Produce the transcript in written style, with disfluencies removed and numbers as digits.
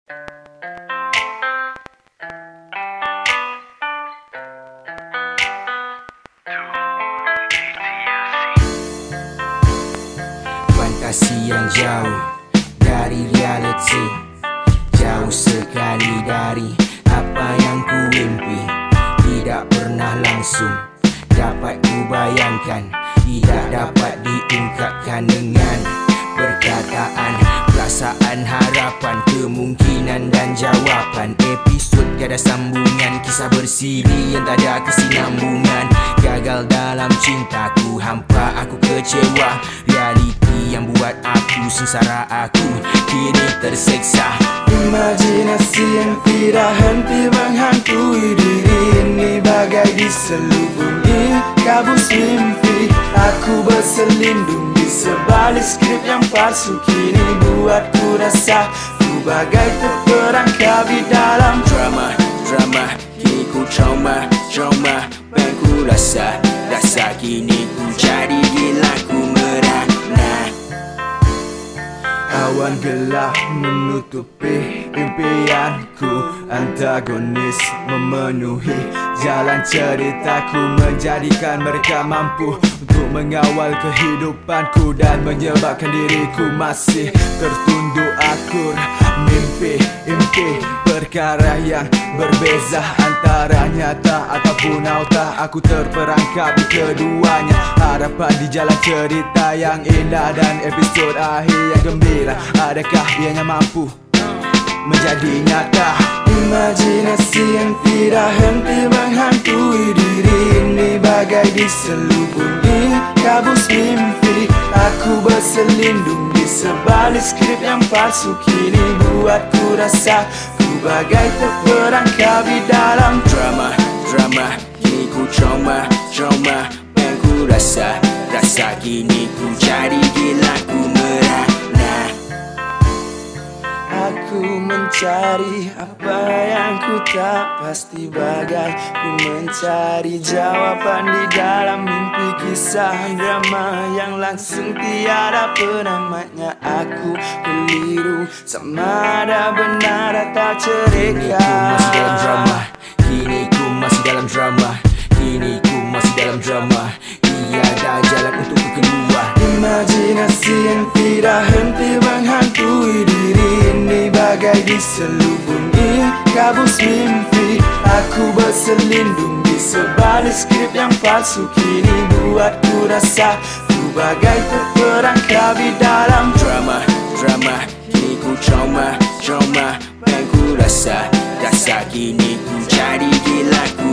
Fantasi yang jauh dari reality, jauh sekali dari apa yang ku impi. Tidak pernah langsung dapat ku bayangkan, tidak dapat diungkapkan dengan perkataan. Perasaan, harapan, kemungkinan dan jawapan. Episod tiada sambungan, kisah bersiri yang tak ada kesinambungan. Gagal dalam cintaku, hampa aku kecewa. Realiti yang buat aku sengsara, aku kini terseksa. Imajinasi yang tidak henti menghantui diri ini, bagai diselubungi kabus mimpi. Aku berselindung di sebalik skrip yang palsu, kini buatku rasa ku bagai terperangkap di dalam drama. Kini ku trauma. Pengen ku rasa kini ku jadi gila, ku merana. Awan gelap menutupi impianku, antagonis memenuhi jalan ceritaku, menjadikan mereka mampu untuk mengawal kehidupanku dan menyebabkan diriku masih tertunduk akur. Mimpi, perkara yang berbeza antara nyata ataupun auta. Aku terperangkap di keduanya, harapan di jalan cerita yang indah dan episod akhir yang gembira. Adakah ianya mampu menjadi nyata? Imajinasi yang tidak henti menghantui diri ini, bagai diselubungi kabus mimpi. Aku berselindung di sebalik skrip yang palsu, kini buatku rasa ku bagai terperangkap di dalam drama. Kini ku trauma. Pengen ku rasa kini ku jadi gila, ku merana. Aku mencari apa yang ku tak pasti, bagai ku mencari jawaban di dalam mimpi. Kisah drama yang langsung tiada penamatnya. Aku keliru sama ada benar atau cerita. Kini ku masih dalam drama. Tiada jalan untuk ku keluar. Imajinasi yang tidak henti menghantui diri ini, bagai diselubungi kabus mimpi. Aku berselindung di sebalik skrip yang palsu, kini buatku rasa ku bagai terperangkap di dalam drama. Kini ku trauma. Pengen ku rasa kini ku jadi gila, ku